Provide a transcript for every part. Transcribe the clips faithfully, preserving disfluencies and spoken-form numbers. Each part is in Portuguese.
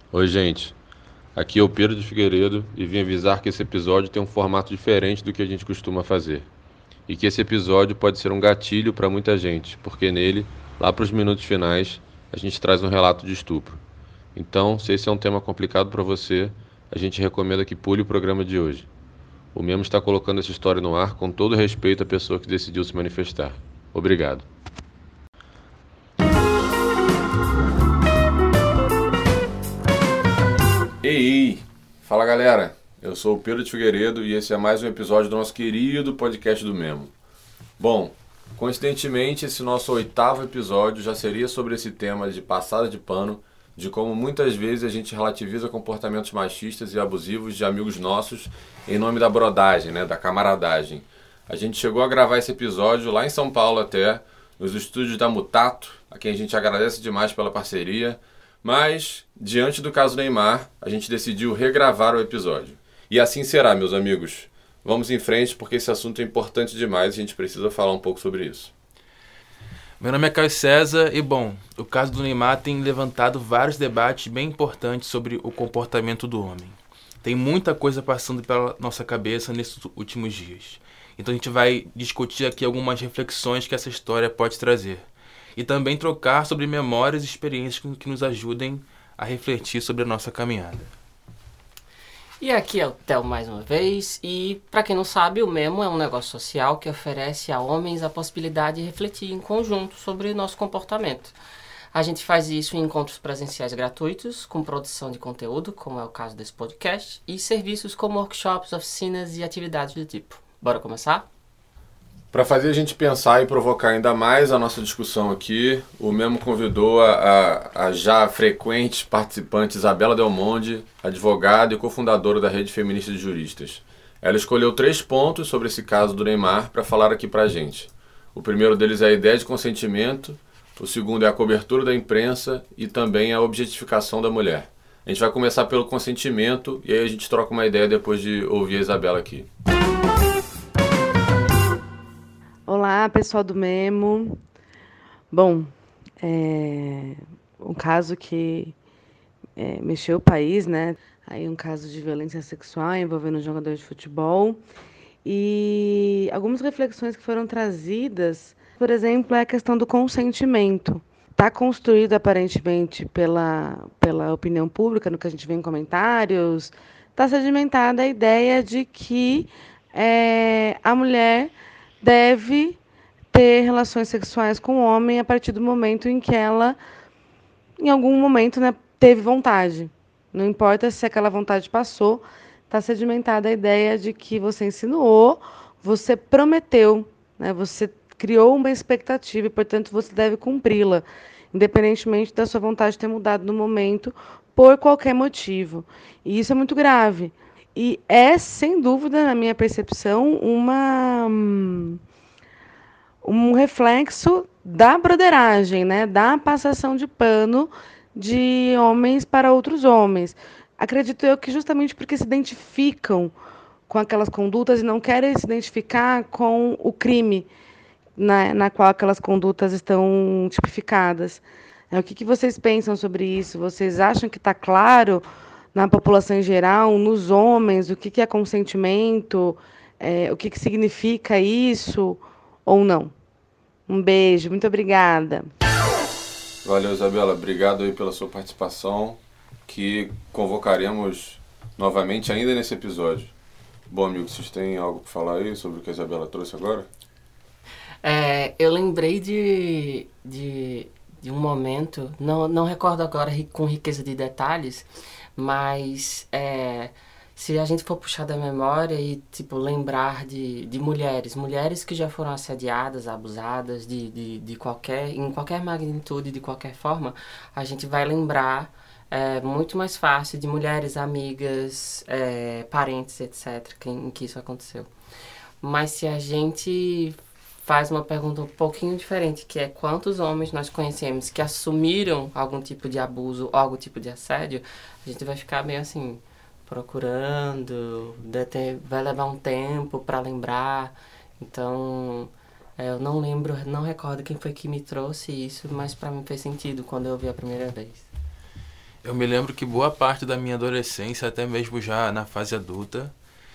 Oi, gente. Aqui é o Pedro de Figueiredo e vim avisar que esse episódio tem um formato diferente do que a gente costuma fazer. E que esse episódio pode ser um gatilho para muita gente, porque nele, lá para os minutos finais, a gente traz um relato de estupro. Então, se esse é um tema complicado para você, a gente recomenda que pule o programa de hoje. O Memo está colocando essa história no ar com todo respeito à pessoa que decidiu se manifestar. Obrigado. Ei, ei! Fala galera, eu sou o Pedro de Figueiredo e esse é mais um episódio do nosso querido podcast do Memo. Bom, coincidentemente esse nosso oitavo episódio já seria sobre esse tema de passada de pano, de como muitas vezes a gente relativiza comportamentos machistas e abusivos de amigos nossos em nome da brodagem, né, da camaradagem. A gente chegou a gravar esse episódio lá em São Paulo até, nos estúdios da Mutato, a quem a gente agradece demais pela parceria. Mas, diante do caso Neymar, a gente decidiu regravar o episódio. E assim será, meus amigos. Vamos em frente porque esse assunto é importante demais e a gente precisa falar um pouco sobre isso. Meu nome é Caio César e, bom, o caso do Neymar tem levantado vários debates bem importantes sobre o comportamento do homem. Tem muita coisa passando pela nossa cabeça nesses últimos dias. Então a gente vai discutir aqui algumas reflexões que essa história pode trazer. E também trocar sobre memórias e experiências que nos ajudem a refletir sobre a nossa caminhada. E aqui é o Theo mais uma vez, e para quem não sabe, o Memo é um negócio social que oferece a homens a possibilidade de refletir em conjunto sobre nosso comportamento. A gente faz isso em encontros presenciais gratuitos, com produção de conteúdo, como é o caso desse podcast, e serviços como workshops, oficinas e atividades do tipo. Bora começar? Para fazer a gente pensar e provocar ainda mais a nossa discussão aqui, o Memo convidou a, a, a já frequente participante Isabela Del Monde, advogada e cofundadora da Rede Feminista de Juristas. Ela escolheu três pontos sobre esse caso do Neymar para falar aqui para a gente. O primeiro deles é a ideia de consentimento, o segundo é a cobertura da imprensa e também a objetificação da mulher. A gente vai começar pelo consentimento e aí a gente troca uma ideia depois de ouvir a Isabela aqui. Olá, pessoal do Memo. Bom, é um caso que é, mexeu o país, né? Aí um caso de violência sexual envolvendo um jogador de futebol. E algumas reflexões que foram trazidas, por exemplo, é a questão do consentimento. Está construído aparentemente pela, pela opinião pública, no que a gente vê em comentários, está sedimentada a ideia de que é, a mulher deve ter relações sexuais com o homem a partir do momento em que ela, em algum momento, né, teve vontade. Não importa se aquela vontade passou, está sedimentada a ideia de que você insinuou, você prometeu, né, você criou uma expectativa e, portanto, você deve cumpri-la, independentemente da sua vontade ter mudado no momento, por qualquer motivo. E isso é muito grave. E é, sem dúvida, na minha percepção, uma, um reflexo da broderagem, né? Da passação de pano de homens para outros homens. Acredito eu que justamente porque se identificam com aquelas condutas e não querem se identificar com o crime na, na qual aquelas condutas estão tipificadas. O que, que vocês pensam sobre isso? Vocês acham que está claro na população em geral, nos homens, o que, que é consentimento, é, o que, que significa isso ou não? Um beijo, muito obrigada. Valeu, Isabela. Obrigado aí pela sua participação, que convocaremos novamente ainda nesse episódio. Bom, amigo, vocês têm algo para falar aí sobre o que a Isabela trouxe agora? É, eu lembrei de, de, de um momento, não, não recordo agora com riqueza de detalhes, mas é, se a gente for puxar da memória e tipo, lembrar de, de mulheres, mulheres que já foram assediadas, abusadas de, de, de qualquer, em qualquer magnitude, de qualquer forma, a gente vai lembrar é, muito mais fácil de mulheres, amigas, é, parentes, etcétera, que, em que isso aconteceu. Mas se a gente faz uma pergunta um pouquinho diferente, que é quantos homens nós conhecemos que assumiram algum tipo de abuso ou algum tipo de assédio, a gente vai ficar meio assim, procurando, vai levar um tempo para lembrar. Então, é, eu não lembro, não recordo quem foi que me trouxe isso, mas para mim fez sentido quando eu vi a primeira vez. Eu me lembro que boa parte da minha adolescência, até mesmo já na fase adulta,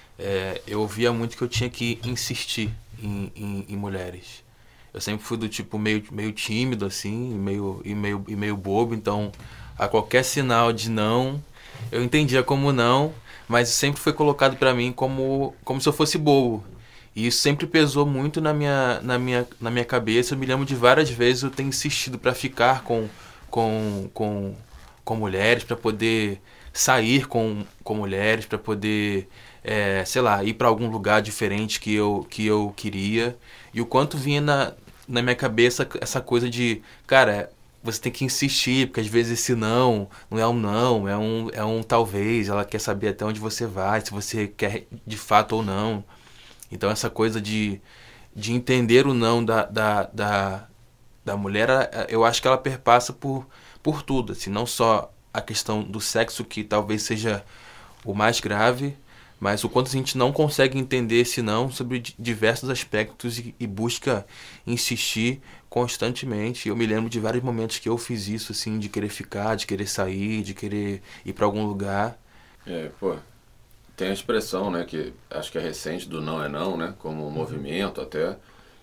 é, eu ouvia muito que eu tinha que insistir em, em, em mulheres. Eu sempre fui do tipo meio, meio tímido, assim, meio, e, meio, e meio bobo, então a qualquer sinal de não, eu entendia como não, mas sempre foi colocado pra mim como, como se eu fosse bobo. E isso sempre pesou muito na minha, na minha, na minha cabeça. Eu me lembro de várias vezes eu ter insistido pra ficar com, com, com, com mulheres, pra poder sair com, com mulheres, pra poder, é, sei lá, ir pra algum lugar diferente que eu, que eu queria. E o quanto vinha na, na minha cabeça essa coisa de, cara, você tem que insistir, porque às vezes esse não não é um não, é um, é um talvez. Ela quer saber até onde você vai, se você quer de fato ou não. Então essa coisa de, de entender o não da, da, da, da mulher, eu acho que ela perpassa por, por tudo. Assim, não só a questão do sexo, que talvez seja o mais grave, mas o quanto a gente não consegue entender esse não sobre diversos aspectos e, e busca insistir constantemente. Eu me lembro de vários momentos que eu fiz isso, assim, de querer ficar, de querer sair, de querer ir para algum lugar. É, pô, tem a expressão, né, que acho que é recente, do não é não, né, como um movimento até,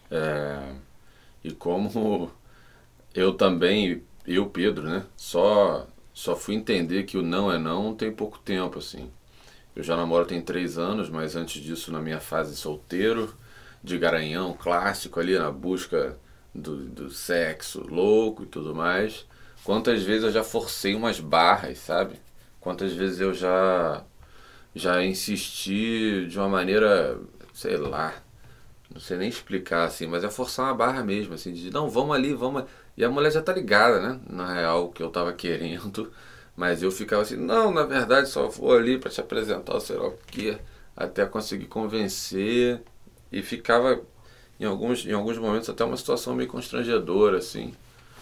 é, e como eu também, eu, Pedro, né, só, só fui entender que o não é não tem pouco tempo, assim. Eu já namoro tem três anos, mas antes disso, na minha fase solteiro, de garanhão, clássico ali, na busca do, do sexo louco e tudo mais, quantas vezes eu já forcei umas barras, sabe? Quantas vezes eu já, já insisti de uma maneira, sei lá, não sei nem explicar, assim, mas é forçar uma barra mesmo, assim, de não, vamos ali, vamos... E a mulher já tá ligada, né? Na real, o que eu tava querendo... Mas eu ficava assim, não, na verdade só vou ali para te apresentar, sei lá o quê, até conseguir convencer. E ficava, em alguns, em alguns momentos, até uma situação meio constrangedora, assim.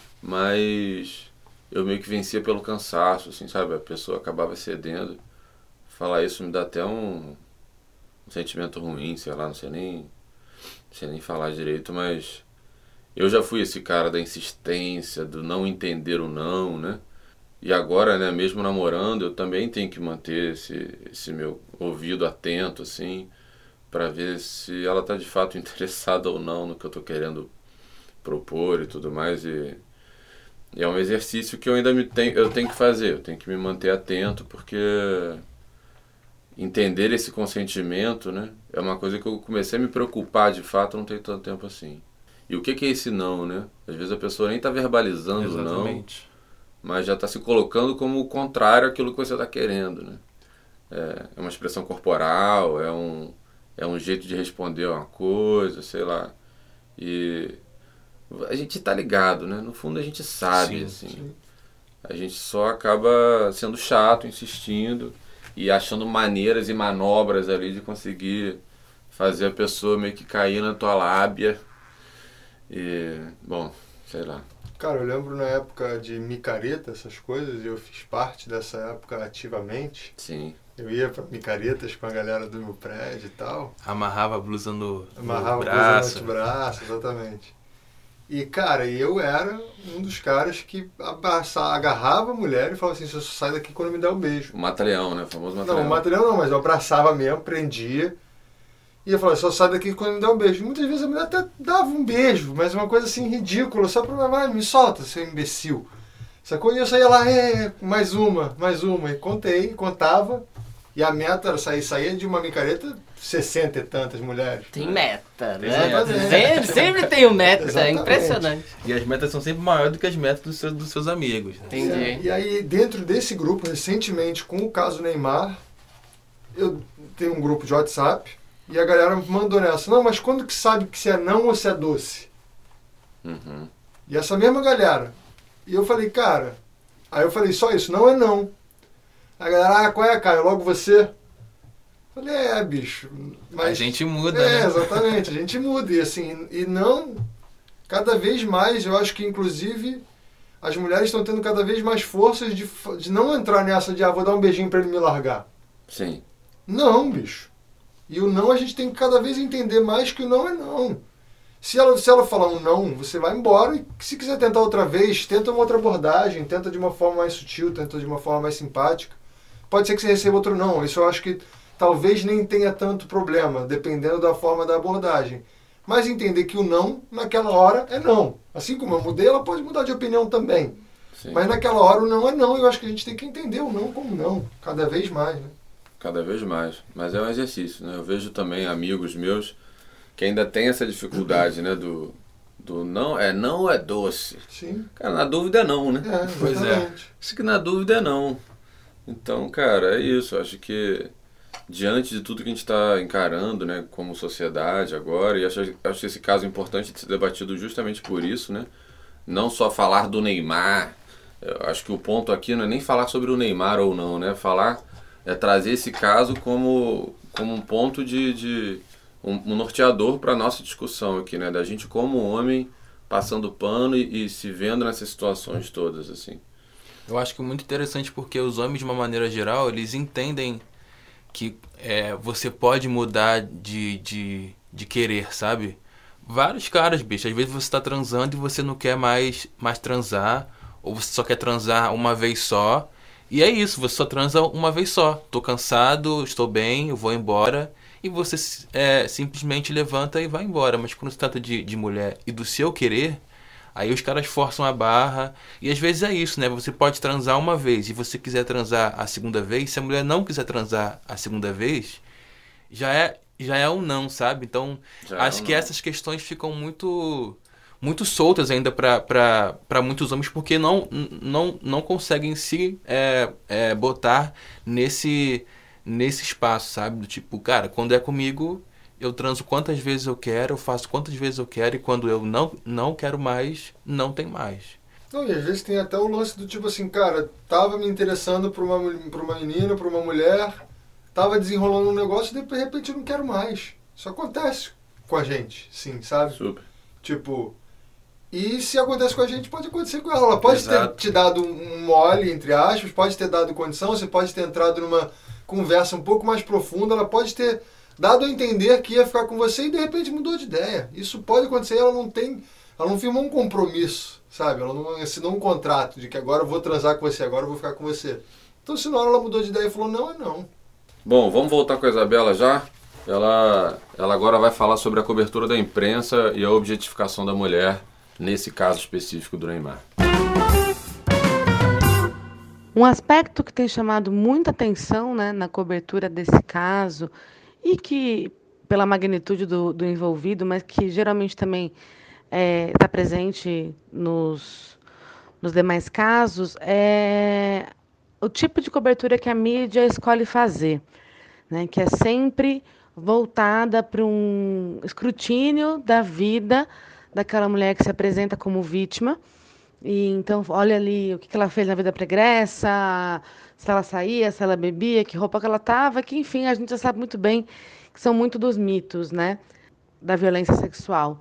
Mas eu meio que vencia pelo cansaço, assim, sabe? A pessoa acabava cedendo. Falar isso me dá até um, um sentimento ruim, sei lá, não sei nem, não sei nem falar direito, mas eu já fui esse cara da insistência, do não entender o não, né? E agora, né, mesmo namorando, eu também tenho que manter esse, esse meu ouvido atento, assim, para ver se ela tá de fato interessada ou não no que eu tô querendo propor e tudo mais. E, e é um exercício que eu ainda me tenho, eu tenho que fazer, eu tenho que me manter atento, porque entender esse consentimento, né, é uma coisa que eu comecei a me preocupar de fato não tem tanto tempo assim. E o que, que é esse não, né? Às vezes a pessoa nem tá verbalizando o não, mas já está se colocando como o contrário àquilo que você está querendo, né? É, é uma expressão corporal, é um, é um jeito de responder a uma coisa, sei lá. E a gente está ligado, né? No fundo a gente sabe, sim, assim. Sim. A gente só acaba sendo chato, insistindo e achando maneiras e manobras ali de conseguir fazer a pessoa meio que cair na tua lábia. E, bom, sei lá. Cara, eu lembro na época de micareta, essas coisas, e eu fiz parte dessa época ativamente. Sim. Eu ia pra micaretas com a galera do meu prédio e tal. Amarrava a blusa no, Amarrava no braço. a blusa no braço, exatamente. E, cara, eu era um dos caras que abraçava, agarrava a mulher e falava assim, você só sai daqui quando me der um beijo. O mata-leão, né? O famoso mata-leão. Não, o mata-leão não, mas eu abraçava mesmo, prendia. E eu falava, só sai daqui quando me der um beijo. E muitas vezes a mulher até dava um beijo, mas uma coisa assim ridícula, só pra, vai, me solta, seu imbecil. Sacou? E eu saía lá, é, mais uma, mais uma. E contei, contava. E a meta era sair, saía de uma micareta, sessenta e tantas mulheres. Tem meta, né? Exatamente. Sempre, sempre tem um meta, é Exatamente. impressionante. E as metas são sempre maiores do que as metas dos seus, dos seus amigos. Né? Entendi. É, e aí, dentro desse grupo, recentemente, com o caso Neymar, eu tenho um grupo de WhatsApp, e a galera mandou nessa, não, mas quando que sabe que se é não ou se é doce? Uhum. E essa mesma galera. E eu falei, cara, aí eu falei, só isso, não é não. A galera, ah, qual é, Caio? Logo você? Eu falei, é, bicho. Mas, a gente muda, é, né? exatamente, a gente muda. E assim, e não, cada vez mais, eu acho que inclusive as mulheres estão tendo cada vez mais forças de, de não entrar nessa de, ah, vou dar um beijinho pra ele me largar. Sim. Não, bicho. E o não a gente tem que cada vez entender mais que o não é não. Se ela, se ela falar um não, você vai embora e se quiser tentar outra vez, tenta uma outra abordagem, tenta de uma forma mais sutil, tenta de uma forma mais simpática. Pode ser que você receba outro não. Isso eu acho que talvez nem tenha tanto problema, dependendo da forma da abordagem. Mas entender que o não, naquela hora, é não. Assim como eu mudei, ela pode mudar de opinião também. Sim. Mas naquela hora o não é não. Eu acho que a gente tem que entender o não como não, cada vez mais, né? Cada vez mais. Mas é um exercício, né? Eu vejo também amigos meus que ainda tem essa dificuldade, né? Do, do não é não é doce. Sim. Cara, na dúvida é não, né? É, pois é. Isso que na dúvida é não. Então, cara, é isso. Eu acho que diante de tudo que a gente está encarando, né, como sociedade agora, e acho, acho esse caso importante de ser debatido justamente por isso, né? Não só falar do Neymar. Eu acho que o ponto aqui não é nem falar sobre o Neymar ou não, né? Falar, é trazer esse caso como, como um ponto de, de um, um norteador para a nossa discussão aqui, né? Da gente como homem passando pano e, e se vendo nessas situações todas, assim. Eu acho que é muito interessante porque os homens, de uma maneira geral, eles entendem que é, você pode mudar de, de, de querer, sabe? Vários caras, bicho, às vezes você tá transando e você não quer mais, mais transar, ou você só quer transar uma vez só, e é isso, você só transa uma vez só. Tô cansado, estou bem, eu vou embora, e você é, simplesmente levanta e vai embora. Mas quando se trata de, de mulher e do seu querer, aí os caras forçam a barra, e às vezes é isso, né? Você pode transar uma vez, e você quiser transar a segunda vez, se a mulher não quiser transar a segunda vez, já é, já é um não, sabe? Então, já acho é um que não. Essas questões ficam muito, muito soltas ainda para muitos homens, porque não, não, não conseguem se é, é, botar nesse, nesse espaço, sabe? Do tipo, cara, quando é comigo, eu transo quantas vezes eu quero, eu faço quantas vezes eu quero, e quando eu não, não quero mais, não tem mais. Não, e às vezes tem até o lance do tipo assim, cara, tava me interessando por uma, por uma menina, por uma mulher, tava desenrolando um negócio e de repente eu não quero mais. Isso acontece com a gente, sim, sabe? Super. Tipo, e se acontece com a gente, pode acontecer com ela. Ela pode Exato. ter te dado um mole, entre aspas, pode ter dado condição, você pode ter entrado numa conversa um pouco mais profunda, ela pode ter dado a entender que ia ficar com você e de repente mudou de ideia. Isso pode acontecer, ela não tem, ela não firmou um compromisso, sabe? Ela não assinou um contrato de que agora eu vou transar com você, agora eu vou ficar com você. Então se na hora ela mudou de ideia e falou não, é não. Bom, vamos voltar com a Isabela já. Ela, ela agora vai falar sobre a cobertura da imprensa e a objetificação da mulher, nesse caso específico do Neymar. Um aspecto que tem chamado muita atenção, né, na cobertura desse caso, e que, pela magnitude do, do envolvido, mas que geralmente também está é, presente nos, nos demais casos, é o tipo de cobertura que a mídia escolhe fazer, né, que é sempre voltada para um escrutínio da vida daquela mulher que se apresenta como vítima. E então, olha ali o que ela fez na vida pregressa, se ela saía, se ela bebia, que roupa que ela estava, que, enfim, a gente já sabe muito bem que são muito dos mitos, né, da violência sexual.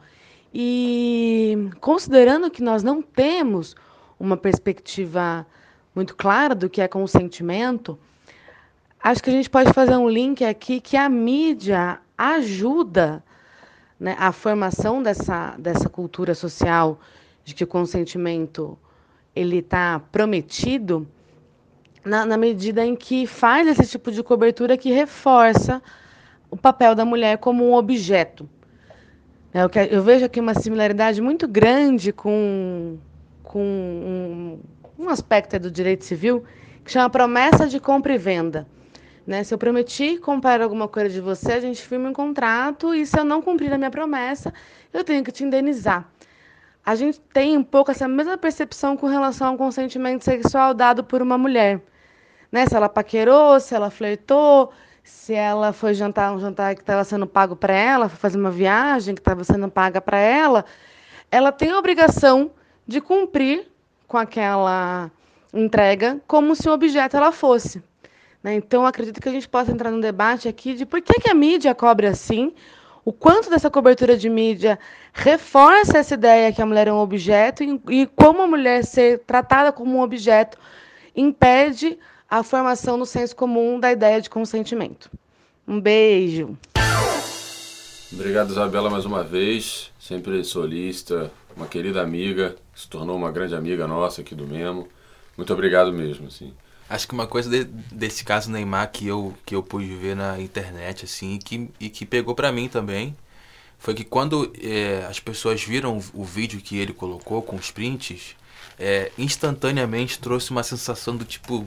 E considerando que nós não temos uma perspectiva muito clara do que é consentimento, acho que a gente pode fazer um link aqui que a mídia ajuda, né, a formação dessa, dessa cultura social de que o consentimento ele está prometido, na, na medida em que faz esse tipo de cobertura que reforça o papel da mulher como um objeto. Eu, eu vejo aqui uma similaridade muito grande com, com um, um aspecto do direito civil que chama promessa de compra e venda. Né? Se eu prometi comprar alguma coisa de você, a gente firma um contrato, e se eu não cumprir a minha promessa, eu tenho que te indenizar. A gente tem um pouco essa mesma percepção com relação ao consentimento sexual dado por uma mulher. Né? Se ela paquerou, se ela flertou, se ela foi jantar um jantar que estava sendo pago para ela, foi fazer uma viagem que estava sendo paga para ela, ela tem a obrigação de cumprir com aquela entrega como se o objeto ela fosse. Né? Então, acredito que a gente possa entrar num debate aqui de por que, que a mídia cobre assim, o quanto dessa cobertura de mídia reforça essa ideia que a mulher é um objeto e, e como a mulher ser tratada como um objeto impede a formação no senso comum da ideia de consentimento. Um beijo. Obrigado, Isabela, mais uma vez. Sempre solícita, uma querida amiga, se tornou uma grande amiga nossa aqui do Memo. Muito obrigado mesmo, assim. Acho que uma coisa de, desse caso Neymar que eu, que eu pude ver na internet, assim, e que, e que pegou pra mim também, foi que quando é, as pessoas viram o, o vídeo que ele colocou com os prints, é, instantaneamente trouxe uma sensação do tipo,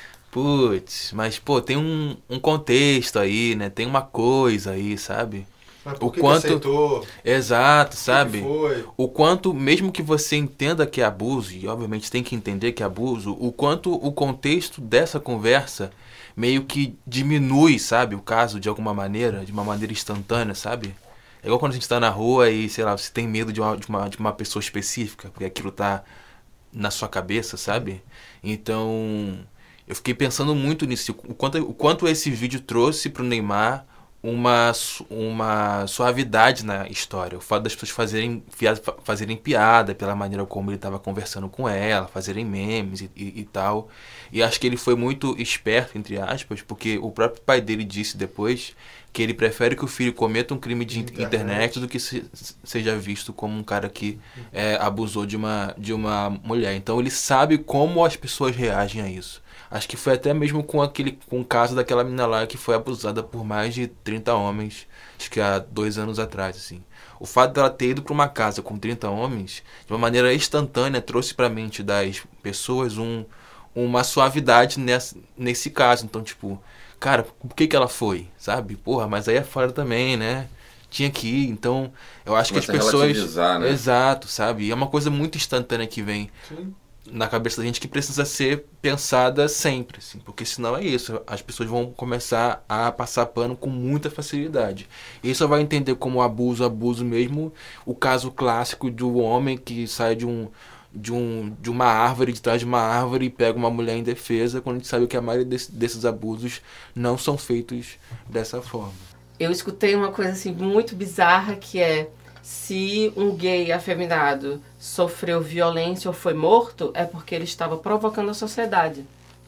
putz, mas pô, tem um, um contexto aí, né? Tem uma coisa aí, sabe? Mas por O que quanto- que aceitou? Exato, O que sabe? que foi? O quanto, mesmo que você entenda que é abuso, e obviamente tem que entender que é abuso, o quanto o contexto dessa conversa meio que diminui, sabe, o caso de alguma maneira, de uma maneira instantânea, sabe? É igual quando a gente tá na rua e, sei lá, você tem medo de uma, de uma, de uma pessoa específica, porque aquilo tá na sua cabeça, sabe? Então, eu fiquei pensando muito nisso, o quanto, o quanto esse vídeo trouxe pro Neymar uma, su- uma suavidade na história. O fato das pessoas fazerem, fia- fa- fazerem piada pela maneira como ele estava conversando com ela, fazerem memes e, e, e tal. E acho que ele foi muito esperto, entre aspas, porque o próprio pai dele disse depois que ele prefere que o filho cometa um crime de in- Internet. internet do que se- seja visto como um cara que é, abusou de uma, de uma mulher. Então ele sabe como as pessoas reagem a isso. Acho que foi até mesmo com aquele com o caso daquela menina lá que foi abusada por mais de trinta homens, acho que há dois anos atrás, assim. O fato dela ter ido para uma casa com trinta homens, de uma maneira instantânea, trouxe para a mente das pessoas um, uma suavidade nessa, nesse caso. Então, tipo, cara, por que que ela foi, sabe? Porra, mas aí é fora também, né? Tinha que ir. Então, eu acho Começa que as a pessoas... relativizar, né? Exato, sabe? E é uma coisa muito instantânea que vem Sim. na cabeça da gente que precisa ser pensada sempre, assim, porque senão é isso, as pessoas vão começar a passar pano com muita facilidade. E só vai entender como abuso, abuso mesmo, o caso clássico do homem que sai de um de um de uma árvore, de trás de uma árvore e pega uma mulher indefesa, quando a gente sabe que a maioria desse, desses abusos não são feitos dessa forma. Eu escutei uma coisa assim muito bizarra que é: se um gay afeminado sofreu violência ou foi morto, é porque ele estava provocando a sociedade.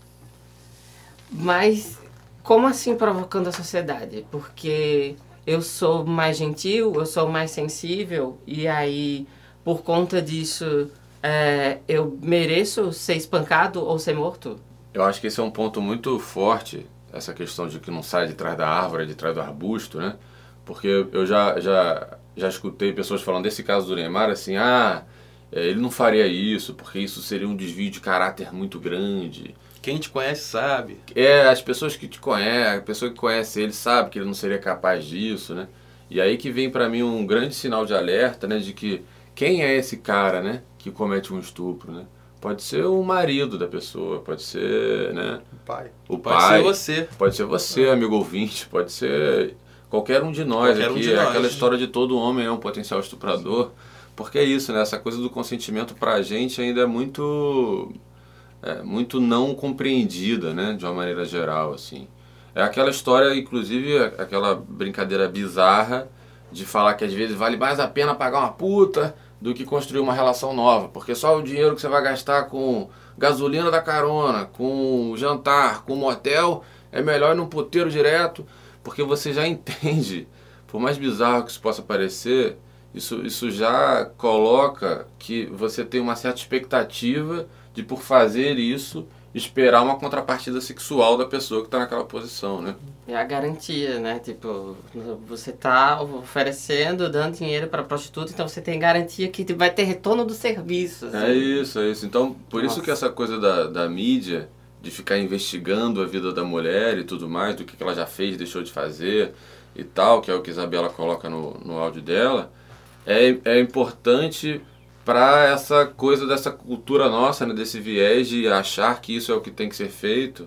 Mas como assim provocando a sociedade? Porque eu sou mais gentil, eu sou mais sensível, e aí, por conta disso, é, eu mereço ser espancado ou ser morto? Eu acho que esse é um ponto muito forte, essa questão de que não sai de trás da árvore, de trás do arbusto, né? Porque eu já, já, já escutei pessoas falando desse caso do Neymar, assim, ah, é, ele não faria isso, porque isso seria um desvio de caráter muito grande. Quem te conhece sabe. É, as pessoas que te conhecem, a pessoa que conhece ele sabe que ele não seria capaz disso, né? E aí que vem pra mim um grande sinal de alerta, né? De que quem é esse cara, né? Que comete um estupro, né? Pode ser o marido da pessoa, pode ser, né? O pai. O Pode pai. ser você. Pode ser você, amigo ouvinte, pode ser qualquer um de nós Qualquer um aqui. de É nós. aquela história de todo homem é um potencial estuprador. Porque é isso, né? Essa coisa do consentimento pra gente ainda é muito, é, muito não compreendida, né? De uma maneira geral, assim. É aquela história, inclusive, aquela brincadeira bizarra de falar que às vezes vale mais a pena pagar uma puta do que construir uma relação nova. Porque só o dinheiro que você vai gastar com gasolina da carona, com jantar, com motel, é melhor ir num puteiro direto, porque você já entende, por mais bizarro que isso possa parecer, isso, isso já coloca que você tem uma certa expectativa de, por fazer isso, esperar uma contrapartida sexual da pessoa que está naquela posição, né? É a garantia, né? Tipo, você tá oferecendo, dando dinheiro para prostituta, então você tem garantia que vai ter retorno do serviço. assim. É isso, é isso. Então, por isso Nossa. que essa coisa da, da mídia, de ficar investigando a vida da mulher e tudo mais, do que que ela já fez, deixou de fazer e tal, que é o que a Isabela coloca no, no áudio dela, é, é importante para essa coisa dessa cultura nossa, né, desse viés de achar que isso é o que tem que ser feito,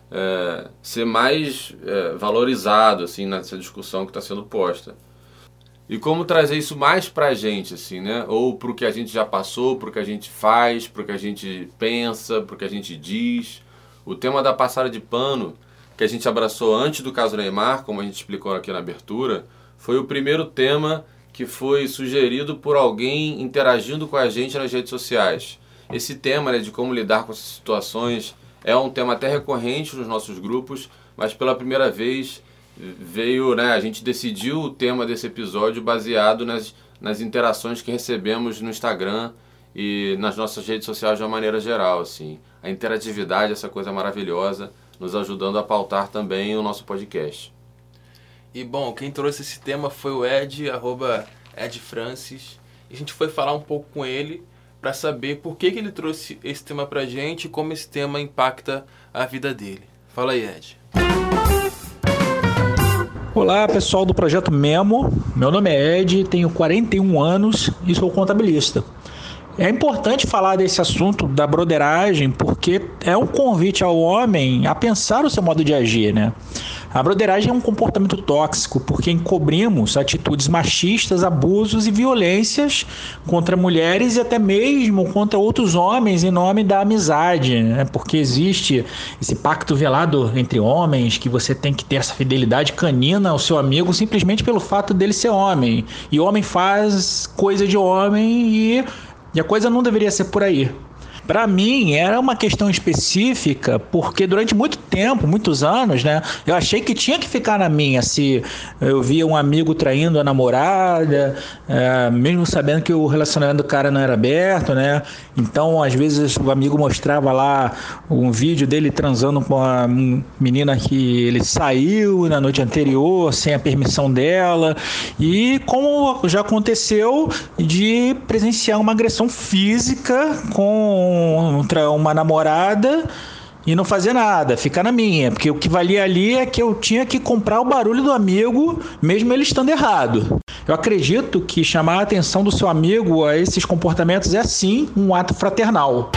é, ser mais é, valorizado assim, nessa discussão que está sendo posta. E como trazer isso mais pra gente, assim, né? Ou pro que a gente já passou, pro que a gente faz, pro que a gente pensa, pro que a gente diz. O tema da passada de pano, que a gente abraçou antes do caso Neymar, como a gente explicou aqui na abertura, foi o primeiro tema que foi sugerido por alguém interagindo com a gente nas redes sociais. Esse tema, né, de como lidar com essas situações é um tema até recorrente nos nossos grupos, mas pela primeira vez veio, né, a gente decidiu o tema desse episódio baseado nas, nas interações que recebemos no Instagram e nas nossas redes sociais de uma maneira geral, assim. A interatividade, essa coisa maravilhosa, nos ajudando a pautar também o nosso podcast. E bom, quem trouxe esse tema foi o Ed, arroba Ed Francis. E a gente foi falar um pouco com ele para saber por que, que ele trouxe esse tema pra gente e como esse tema impacta a vida dele. Fala aí, Ed. Olá, pessoal do Projeto Memo. Meu nome é Ed, tenho quarenta e um anos e sou contabilista. É importante falar desse assunto da broderagem porque é um convite ao homem a pensar o seu modo de agir, né? A broderagem é um comportamento tóxico porque encobrimos atitudes machistas, abusos e violências contra mulheres e até mesmo contra outros homens em nome da amizade, né? Porque existe esse pacto velado entre homens que você tem que ter essa fidelidade canina ao seu amigo simplesmente pelo fato dele ser homem. E homem faz coisa de homem e... E a coisa não deveria ser por aí. Para mim, era uma questão específica, porque durante muito tempo, muitos anos, né, eu achei que tinha que ficar na minha, se eu via um amigo traindo a namorada, é, mesmo sabendo que o relacionamento do cara não era aberto, né, então às vezes o amigo mostrava lá um vídeo dele transando com uma menina que ele saiu na noite anterior, sem a permissão dela, e como já aconteceu de presenciar uma agressão física com contra uma namorada e não fazer nada, ficar na minha, porque o que valia ali é que eu tinha que comprar o barulho do amigo, mesmo ele estando errado. Eu acredito que chamar a atenção do seu amigo a esses comportamentos é sim um ato fraternal.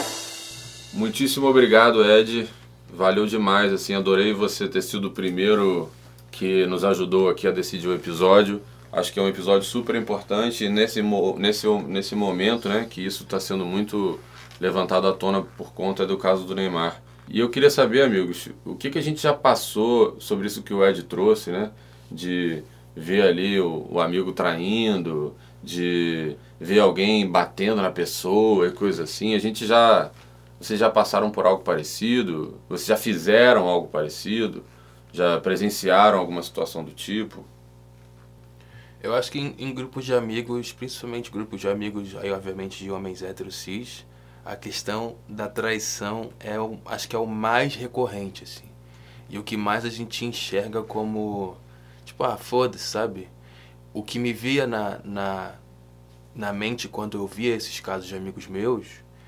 Muitíssimo obrigado, Ed. Valeu demais, assim, adorei você ter sido o primeiro que nos ajudou aqui a decidir o episódio. Acho que é um episódio super importante nesse, nesse, nesse momento, né, que isso está sendo muito levantado à tona por conta do caso do Neymar. E eu queria saber, amigos, o que, que a gente já passou sobre isso que o Ed trouxe, né? De ver ali o, o amigo traindo, de ver alguém batendo na pessoa e coisa assim. A gente já... Vocês já passaram por algo parecido? Vocês já fizeram algo parecido? Já presenciaram alguma situação do tipo? Eu acho que em, em grupos de amigos, principalmente grupos de amigos, aí obviamente de homens héteros cis, a questão da traição é o, acho que é o mais recorrente, assim. E o que mais a gente enxerga como, tipo, ah, foda-se, sabe? O que me via na, na, na mente quando eu via esses casos de amigos meus,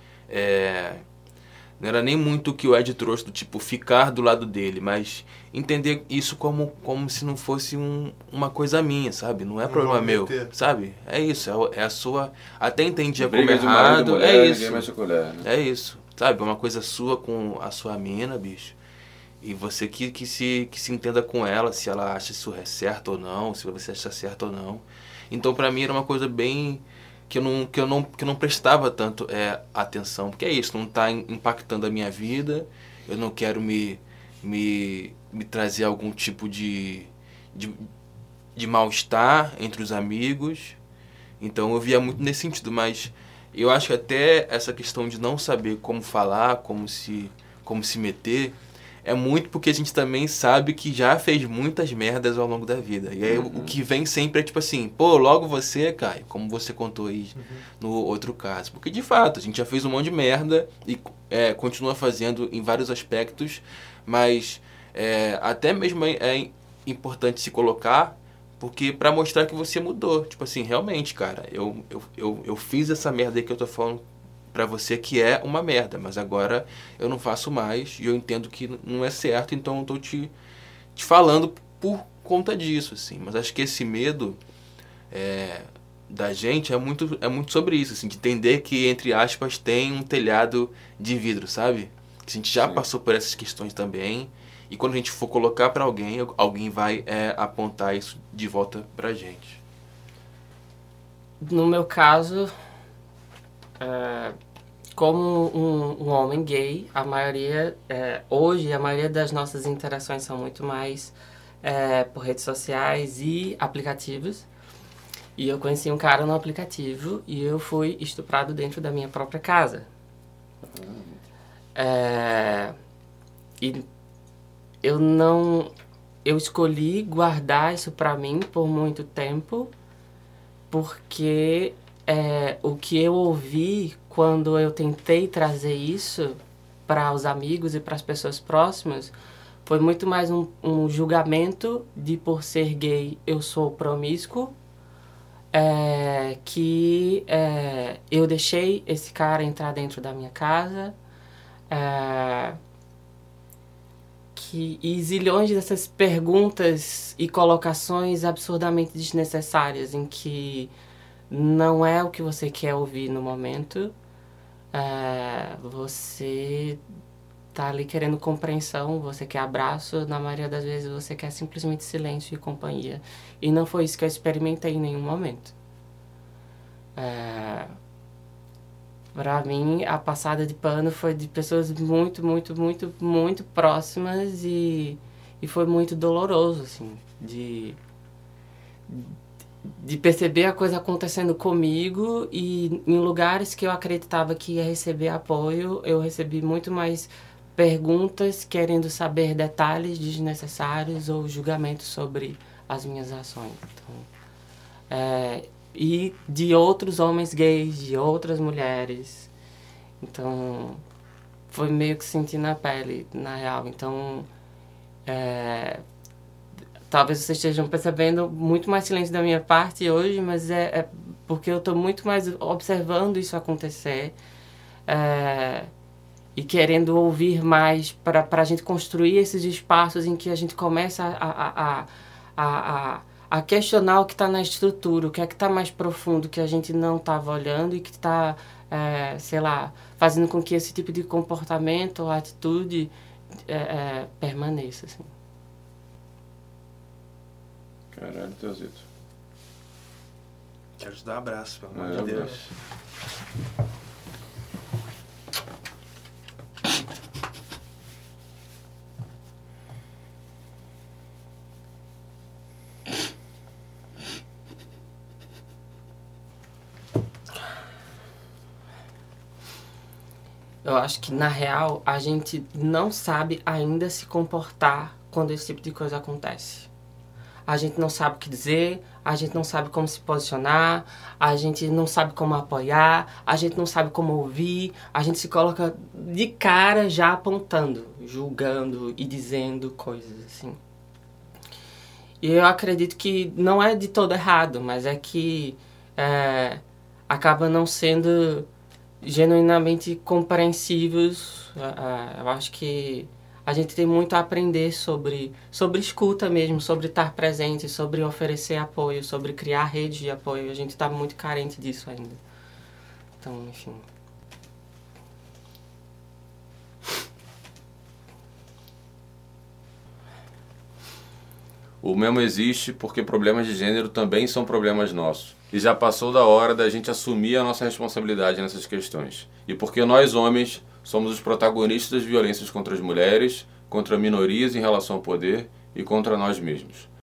é, não era nem muito o que o Ed trouxe, do tipo, ficar do lado dele, mas entender isso como, como se não fosse um, uma coisa minha, sabe? Não é problema meu, sabe? É isso, é, é a sua... Até entendia como errado, mulher, é isso. Mexe com mulher, né? É isso, sabe? Uma coisa sua com a sua mina, bicho. E você que, que, se, que se entenda com ela, se ela acha isso é certo ou não, se você acha certo ou não. Então, pra mim, era uma coisa bem... que eu não, que eu não, que eu não prestava tanto é, atenção. Porque é isso, não está impactando a minha vida, eu não quero me, me, me trazer algum tipo de, de, de mal-estar entre os amigos. Então eu via muito nesse sentido, mas eu acho que até essa questão de não saber como falar, como se, como se meter, é muito porque a gente também sabe que já fez muitas merdas ao longo da vida. E aí uhum. o que vem sempre é tipo assim, pô, logo você, Caio, como você contou aí uhum. no outro caso. Porque de fato, a gente já fez um monte de merda e é, continua fazendo em vários aspectos, mas é, até mesmo é, é importante se colocar, porque pra mostrar que você mudou. Tipo assim, realmente, cara, eu, eu, eu, eu fiz essa merda aí que eu tô falando pra você que é uma merda, mas agora eu não faço mais e eu entendo que não é certo, então eu tô te, te falando por conta disso, assim. Mas acho que esse medo é, da gente é muito, é muito sobre isso, assim, de entender que, entre aspas, tem um telhado de vidro, sabe? Que a gente já Sim. passou por essas questões também, e quando a gente for colocar pra alguém, alguém vai é, apontar isso de volta pra gente. No meu caso... É, como um, um homem gay, a maioria, é, hoje, a maioria das nossas interações são muito mais é, por redes sociais e aplicativos. E eu conheci um cara no aplicativo e eu fui estuprado dentro da minha própria casa. É, e eu não... eu escolhi guardar isso pra mim por muito tempo, porque é, o que eu ouvi quando eu tentei trazer isso para os amigos e para as pessoas próximas foi muito mais um, um julgamento de por ser gay eu sou promíscuo, é, que é, eu deixei esse cara entrar dentro da minha casa, é, que, e zilhões dessas perguntas e colocações absurdamente desnecessárias em que não é o que você quer ouvir no momento. É, você tá ali querendo compreensão, você quer abraço, na maioria das vezes você quer simplesmente silêncio e companhia. E não foi isso que eu experimentei em nenhum momento. É, pra mim, a passada de pano foi de pessoas muito, muito, muito, muito próximas e, e foi muito doloroso, assim, de... de perceber a coisa acontecendo comigo e em lugares que eu acreditava que ia receber apoio, eu recebi muito mais perguntas querendo saber detalhes desnecessários ou julgamentos sobre as minhas ações. Então, é, e de outros homens gays, de outras mulheres. Então, foi meio que sentir na pele, na real. Então, é... talvez vocês estejam percebendo muito mais silêncio da minha parte hoje, mas é, é porque eu estou muito mais observando isso acontecer é, e querendo ouvir mais para a gente construir esses espaços em que a gente começa a, a, a, a, a questionar o que está na estrutura, o que é que está mais profundo, que a gente não estava olhando e que está, é, sei lá, fazendo com que esse tipo de comportamento ou atitude é, é, permaneça, assim. Caralho, Teozito. Quero te dar um abraço, pelo amor É, de Deus. Eu acho que, na real, a gente não sabe ainda se comportar quando esse tipo de coisa acontece. A gente não sabe o que dizer, a gente não sabe como se posicionar, a gente não sabe como apoiar, a gente não sabe como ouvir, a gente se coloca de cara já apontando, julgando e dizendo coisas assim. E eu acredito que não é de todo errado, mas é que é, acaba não sendo genuinamente compreensivos. Eu acho que a gente tem muito a aprender sobre, sobre escuta mesmo, sobre estar presente, sobre oferecer apoio, sobre criar redes de apoio. A gente está muito carente disso ainda. Então, enfim. O Memo existe porque problemas de gênero também são problemas nossos. E já passou da hora da gente assumir a nossa responsabilidade nessas questões. E porque nós, homens, somos os protagonistas das violências contra as mulheres, contra minorias em relação ao poder e contra nós mesmos.